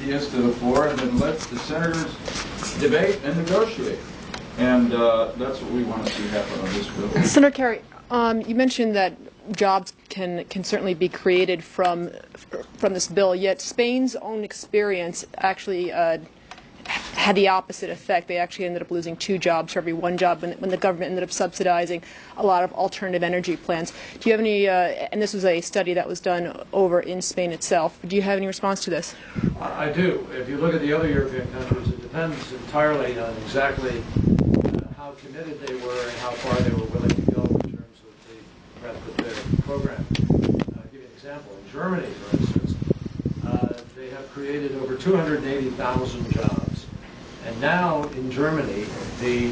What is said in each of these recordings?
ideas to the floor and then let the senators debate and negotiate. And that's what we want to see happen on this bill. Senator Kerry, you mentioned that jobs can certainly be created from this bill, yet Spain's own experience actually had the opposite effect. They actually ended up losing 2 jobs for every 1 job when the government ended up subsidizing a lot of alternative energy plants. Do you have any, and this was a study that was done over in Spain itself, do you have any response to this? I do. If you look at the other European countries, it depends entirely on exactly how committed they were and how far they were willing to go in terms of the breadth of their program. I'll give you an example. In Germany, for instance, they have created over 280,000 jobs. And now in Germany, the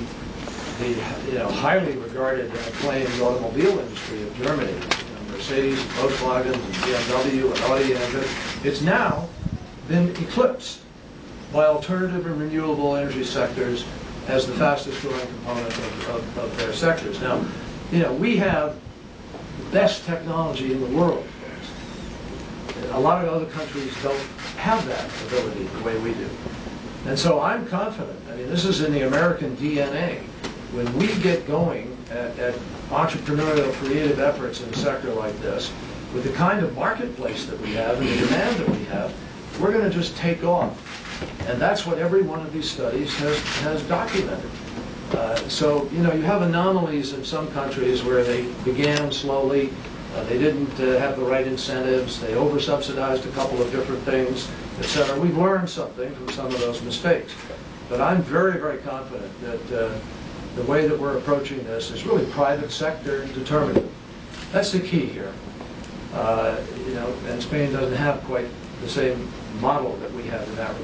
highly regarded acclaimed automobile industry of Germany, Mercedes, and Volkswagen, and BMW, and Audi, and it's now been eclipsed by alternative and renewable energy sectors as the fastest growing component of their sectors. Now, we have the best technology in the world. A lot of other countries don't have that ability the way we do. And so I'm confident, I mean, this is in the American DNA. When we get going at entrepreneurial creative efforts in a sector like this, with the kind of marketplace that we have and the demand that we have, we're going to just take off. And that's what every one of these studies has documented. So, you have anomalies in some countries where they began slowly, they didn't have the right incentives, they over-subsidized a couple of different things, etc. We've learned something from some of those mistakes. But I'm very, very confident that the way that we're approaching this is really private sector determinative. That's the key here. And Spain doesn't have quite the same model that we have in that regard.